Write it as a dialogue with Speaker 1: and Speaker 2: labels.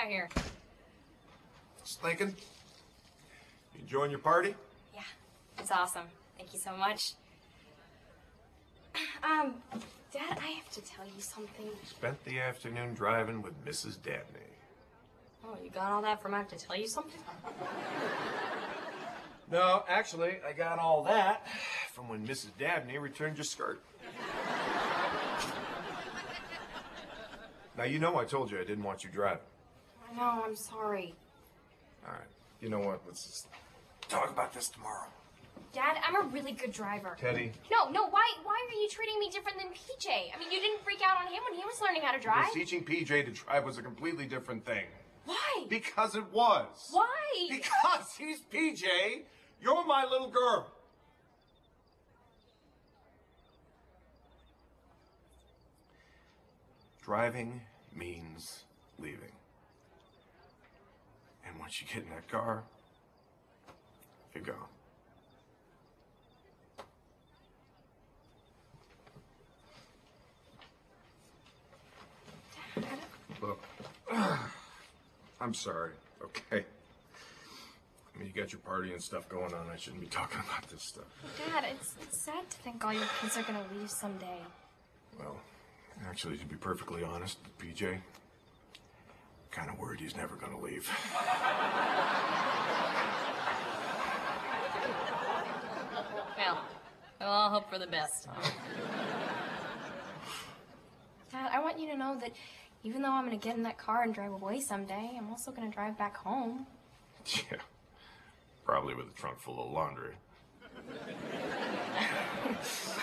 Speaker 1: out here?
Speaker 2: Just thinking. You enjoying your party?
Speaker 1: Yeah, it's awesome. Thank you so much. Dad, I have to tell you something.
Speaker 2: Spent the afternoon driving with Mrs. Dabney.
Speaker 1: Oh, you got all that from I have to tell you something?
Speaker 2: No, actually, I got all that from when Mrs. Dabney returned your skirt. Now, you know I told you I didn't want you driving.
Speaker 1: I know, I'm sorry.
Speaker 2: All right, you know what? Let's just talk about this tomorrow.
Speaker 1: Dad, I'm a really good driver.
Speaker 2: Teddy.
Speaker 1: No, why are you treating me different than PJ? I mean, you didn't freak out on him when he was learning how to drive.
Speaker 2: Because teaching PJ to drive was a completely different thing.
Speaker 1: Why?
Speaker 2: Because it was.
Speaker 1: Why?
Speaker 2: Because he's PJ. You're my little girl. Driving means leaving. And once you get in that car, you're gone.
Speaker 1: Dad.
Speaker 2: Look, I'm sorry, okay? I mean, you got your party and stuff going on. I shouldn't be talking about this stuff.
Speaker 1: Dad, it's sad to think all your kids are gonna leave someday.
Speaker 2: Well, actually, to be perfectly honest, PJ, kind of worried he's never gonna leave.
Speaker 1: Well, we'll all hope for the best. Dad, I want you to know that even though I'm gonna get in that car and drive away someday, I'm also gonna drive back home.
Speaker 2: Yeah, probably with a trunk full of laundry.